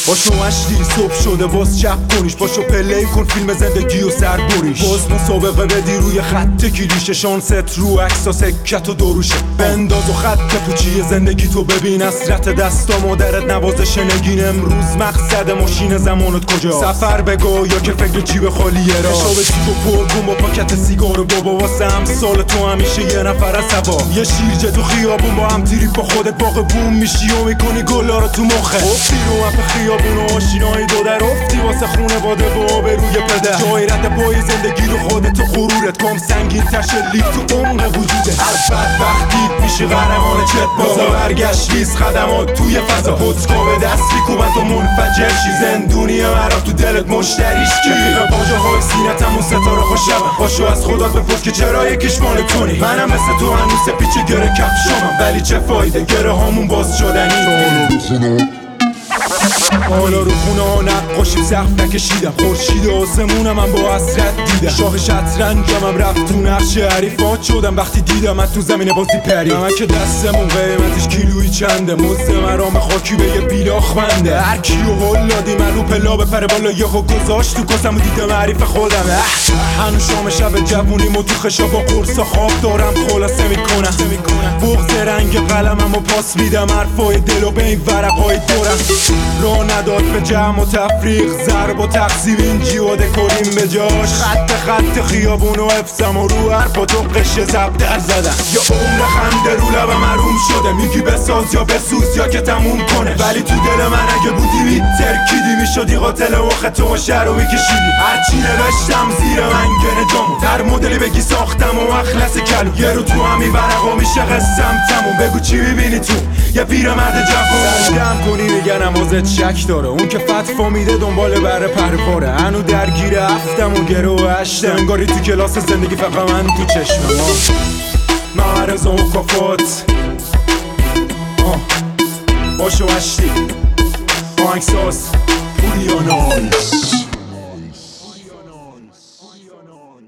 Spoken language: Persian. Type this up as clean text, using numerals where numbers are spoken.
باشو مشتی صبح شده باز چپ کنیش، باشو پلی کن فیلم زندگی و سر بریش، باز مسابقه بدی روی خط کلیشه، شانست رو عکسا سکت و دروشه، بنداز و خط پوچی زندگی تو ببین، حسرت دستا مادرت نوازش نگین، امروز مقصد ماشین زمانت کجا، سفر بگو یا که فکر جیب خالیه را، حساب سیگو پر کن با پاکت سیگار بابا، واسه امثال تو همیشه یه نفر از هوا، یه شیرجه تو خیابون با هم تریپ با خودت باغ بوم میشی و میکنی گلا رو تو مخه، افتی رو اپ خیابون و آشینای دو در افتی واسه خونواده و آبروی پدر، جایرت پای زندگی رو خودت و غرورت، کام سنگین تشه لیف تو عمق وجوده، هر بدبختی میشی قهرمان چت بازا، برگشت ریز خدمات توی فضا، پوتکا به دست میکوبن تو منفجر شی، زندونی مرا تو دلت مشتریش کی، باجه های سینتم و ستاره خوشم، باشو از خودت بپرس که چرا یکیش مال تونی، منم مثل تو هنوز پیچ گره کفشامم، ولی چه فایده گره هامون باز شدنی، حالا رو خونه ها نقاشی سقف نکشیدم، خورشید آسمونم من با حسرت دیدم، شاه شطرنجم رفت تو نقش حریفات شدم وقتی دیدم من تو زمین بازی پری، من که دستمون قیمتش کیلویی چنده، مزد مرام خاکی به یه بیلاخ بنده، هر کیو هل دادی من رو پلا به پر بالا یهو گذاشت تو کاسم و دیدم حریف خودمه، هنوز شام شب جوونیم و تو خشا با قرص خواب دارم خلاصه میکنم، بغض رنگ قلمم و پاس میدم، حرفای دل و به این ورقای دورم، راه نداد به جمع و تفریق، ضرب و تقسیم این جیو دکوریم به جاش، خط خیابون و حفظم و رو حرفا تو قشه زب در زدم، یا عمر خنده رو لبم حروم شده، میگی بساز یا بسوز یا که تموم کنه، ولی تو دل من اگه بودی ترکیدی میشدی قاتل وقت تو شهر رو میکشیدی، هرچی نوشتم زیر منگنه جامون، در مدلی بگی ساختم و اخلص کلو، یه رو تو همی ورقا میشه قسم تموم، بگو چی میبینی تو یه پیرمرد جوون، دم کنی میگن نمازت شک داره، اون که فتوا میده دنبال بره پرواره، هنو درگیر هفتم و گره و هشتم، انگاری تو کلاس زندگی فقط من تو چشمم، معرض و کفات باشو هشتی آهنگساز پولیاناس.